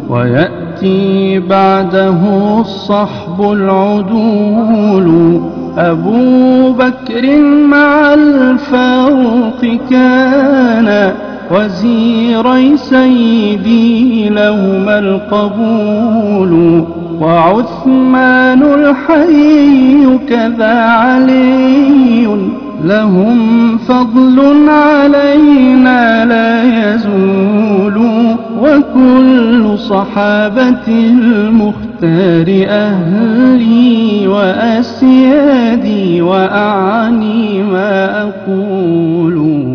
ويأتي بعده الصحب العدول. أبو بكر مع الفاروق كان وزيري سيدي لهما القبول. وعثمان الحي كذا علي لهم فضل علينا لا يزول. وكل صحابة المختار أهلي وأسيادي وأعني ما أقول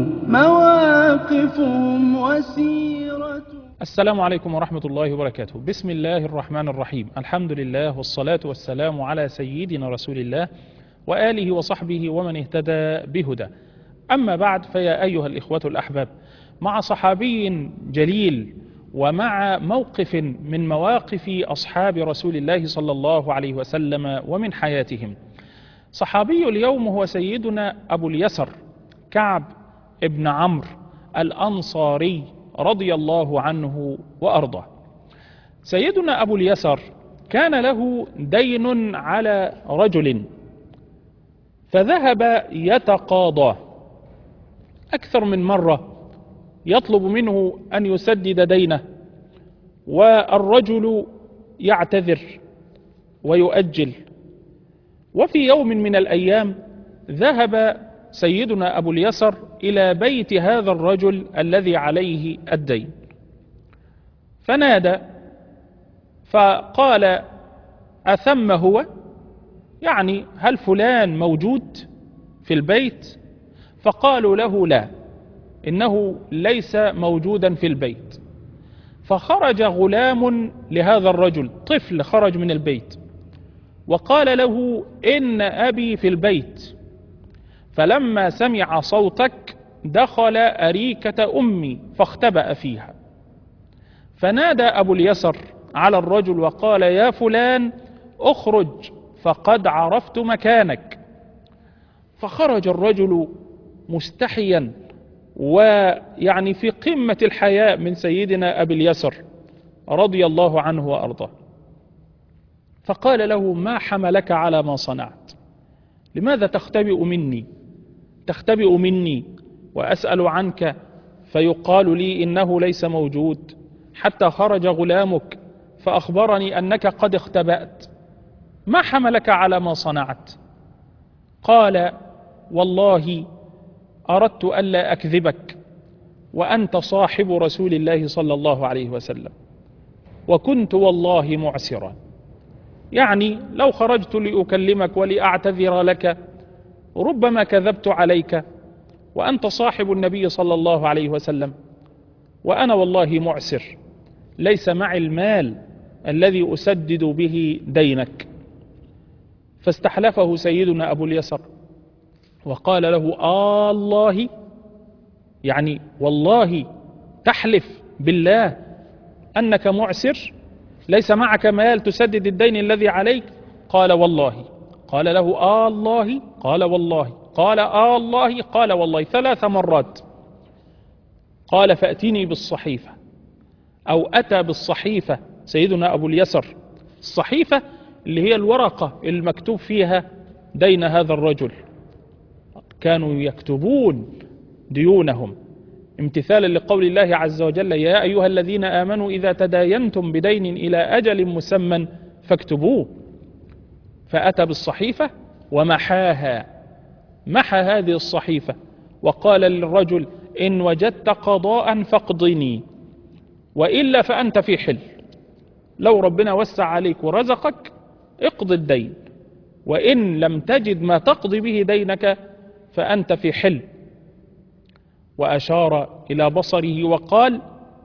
مواقفهم وسيرة. السلام عليكم ورحمة الله وبركاته. بسم الله الرحمن الرحيم. الحمد لله والصلاة والسلام على سيدنا رسول الله وآله وصحبه ومن اهتدى بهدى. أما بعد، فيا أيها الإخوة الأحباب، مع صحابي جليل ومع موقف من مواقف أصحاب رسول الله صلى الله عليه وسلم ومن حياتهم. صحابي اليوم هو سيدنا أبو اليسر كعب ابن عمرو الأنصاري رضي الله عنه وأرضاه. سيدنا أبو اليسر كان له دين على رجل، فذهب يتقاضاه أكثر من مرة، يطلب منه أن يسدد دينه، والرجل يعتذر ويؤجل. وفي يوم من الأيام ذهب سيدنا أبو اليسر إلى بيت هذا الرجل الذي عليه الدين، فنادى فقال: أثم هو؟ يعني هل فلان موجود في البيت؟ فقالوا له: لا، إنه ليس موجودا في البيت. فخرج غلام لهذا الرجل، طفل خرج من البيت، وقال له: إن أبي في البيت، فلما سمع صوتك دخل أريكة أمي فاختبأ فيها. فنادى أبو اليسر على الرجل وقال: يا فلان اخرج فقد عرفت مكانك. فخرج الرجل مستحيا ويعني في قمة الحياء من سيدنا أبي اليسر رضي الله عنه وأرضاه. فقال له: ما حملك على ما صنعت؟ لماذا تختبئ مني وأسأل عنك فيقال لي إنه ليس موجود، حتى خرج غلامك فأخبرني أنك قد اختبأت. ما حملك على ما صنعت؟ قال: والله أردت ألا أكذبك، وأنت صاحب رسول الله صلى الله عليه وسلم، وكنت والله معسرا. يعني لو خرجت لأكلمك ولأعتذر لك ربما كذبت عليك، وأنت صاحب النبي صلى الله عليه وسلم، وأنا والله معسر، ليس معي المال الذي أسدد به دينك. فاستحلفه سيدنا أبو اليسر وقال له: الله، يعني والله تحلف بالله أنك معسر، ليس معك مال تسدد الدين الذي عليك؟ قال: والله. قال له: الله؟ قال: والله. قال: الله؟ قال: والله 3 مرات. قال: فأتني بالصحيفة. أو أتى بالصحيفة سيدنا أبو اليسر، الصحيفة اللي هي الورقة المكتوب فيها دين هذا الرجل. كانوا يكتبون ديونهم امتثالا لقول الله عز وجل: يا أيها الذين آمنوا إذا تداينتم بدين إلى أجل مسمى فاكتبوه. فأتى بالصحيفة ومحاها، محى هذه الصحيفة وقال للرجل: إن وجدت قضاء فاقضني، وإلا فأنت في حل. لو ربنا وسع عليك ورزقك اقض الدين، وإن لم تجد ما تقضي به دينك فأنت في حل. وأشار إلى بصره وقال: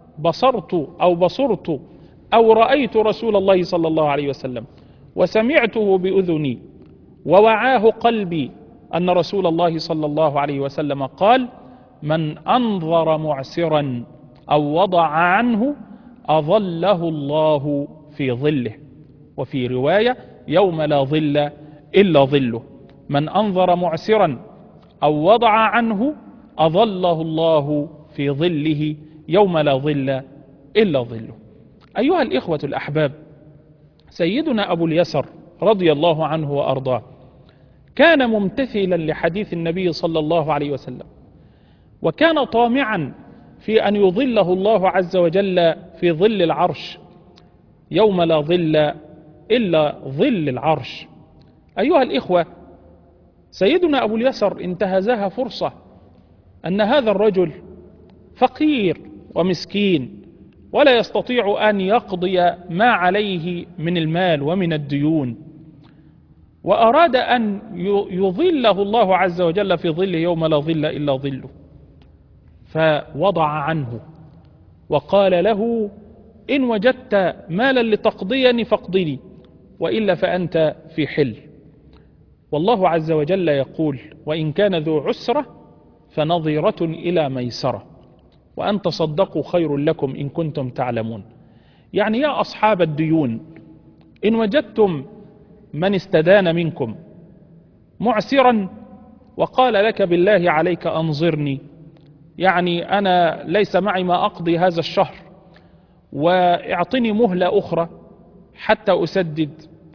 بصرت أو رأيت رسول الله صلى الله عليه وسلم، وسمعته بأذني، ووعاه قلبي أن رسول الله صلى الله عليه وسلم قال: من أنظر معسرا أو وضع عنه أظله الله في ظله. وفي رواية: يوم لا ظل إلا ظله. من أنظر معسرا أو وضع عنه أظله الله في ظله يوم لا ظل إلا ظله. أيها الإخوة الأحباب، سيدنا أبو اليسر رضي الله عنه وأرضاه كان ممتثلا لحديث النبي صلى الله عليه وسلم، وكان طامعا في أن يظله الله عز وجل في ظل العرش يوم لا ظل إلا ظل العرش. أيها الإخوة، سيدنا أبو اليسر انتهزها فرصة أن هذا الرجل فقير ومسكين ولا يستطيع أن يقضي ما عليه من المال ومن الديون، وأراد أن يظله الله عز وجل في ظله يوم لا ظل إلا ظله، فوضع عنه وقال له: إن وجدت مالا لتقضيني فاقضني، وإلا فأنت في حل. والله عز وجل يقول: وإن كان ذو عسرة فنظيرة إلى ميسرة، وأن تصدقوا خير لكم إن كنتم تعلمون. يعني يا أصحاب الديون، إن وجدتم من استدان منكم معسرا وقال لك: بالله عليك أنظرني، يعني أنا ليس معي ما أقضي هذا الشهر واعطني مهلة أخرى حتى أسدد،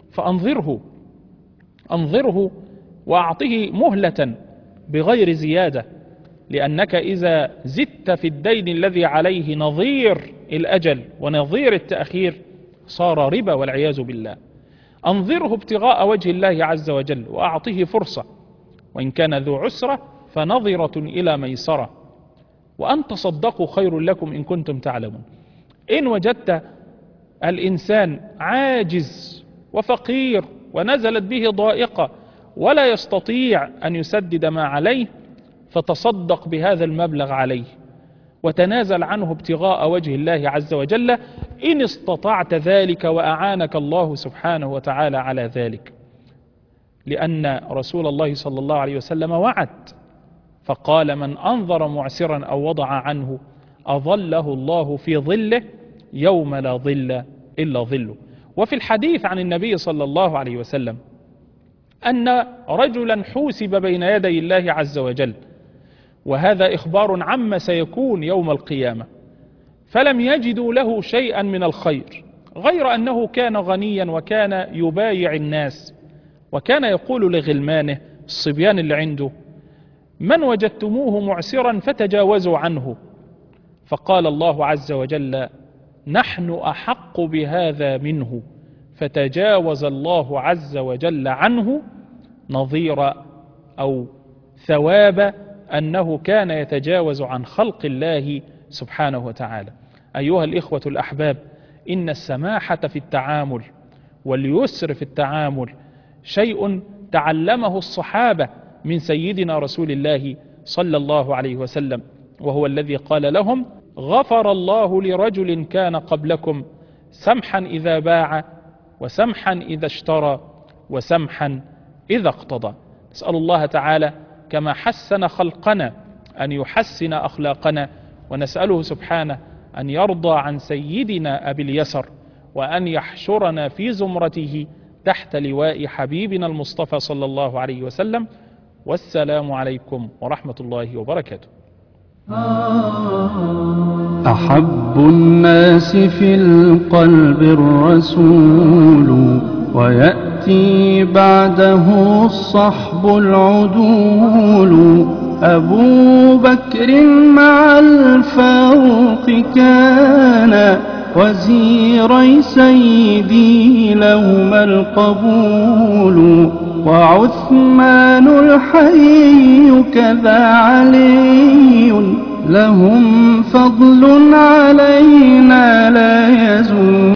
أنظره وأعطه مهلة بغير زيادة، لأنك إذا زدت في الدين الذي عليه نظير الأجل ونظير التأخير صار ربا والعياذ بالله. أنظره ابتغاء وجه الله عز وجل وأعطه فرصة، وإن كان ذو عسرة فنظرة إلى ميسرة، وأن تصدقوا خير لكم إن كنتم تعلمون. إن وجدت الإنسان عاجز وفقير ونزلت به ضائقة ولا يستطيع أن يسدد ما عليه، فتصدق بهذا المبلغ عليه وتنازل عنه ابتغاء وجه الله عز وجل إن استطعت ذلك وأعانك الله سبحانه وتعالى على ذلك، لأن رسول الله صلى الله عليه وسلم وعد فقال: من أنظر معسرا أو وضع عنه أظله الله في ظله يوم لا ظل إلا ظله. وفي الحديث عن النبي صلى الله عليه وسلم أن رجلا حوسب بين يدي الله عز وجل، وهذا إخبار عما سيكون يوم القيامة، فلم يجدوا له شيئا من الخير غير أنه كان غنيا وكان يبايع الناس، وكان يقول لغلمانه الصبيان اللي عنده: من وجدتموه معسرا فتجاوزوا عنه. فقال الله عز وجل: نحن أحق بهذا منه، فتجاوز الله عز وجل عنه نظير أو ثواب أنه كان يتجاوز عن خلق الله سبحانه وتعالى. أيها الإخوة الأحباب، إن السماحة في التعامل واليسر في التعامل شيء تعلمه الصحابة من سيدنا رسول الله صلى الله عليه وسلم، وهو الذي قال لهم: غفر الله لرجل كان قبلكم سمحا إذا باع وسمحا إذا اشترى وسمحا إذا اقتضى. نسأل الله تعالى كما حسن خلقنا أن يحسن أخلاقنا، ونسأله سبحانه أن يرضى عن سيدنا أبي اليسر، وأن يحشرنا في زمرته تحت لواء حبيبنا المصطفى صلى الله عليه وسلم. والسلام عليكم ورحمة الله وبركاته. أحب الناس في القلب الرسول، ويأتي بعده الصحب العدول. أبو بكر مع الفاروق كان وزيري سيدي لهما القبول. وعثمان الحي كذا علي لهم فضل علينا لا يزول.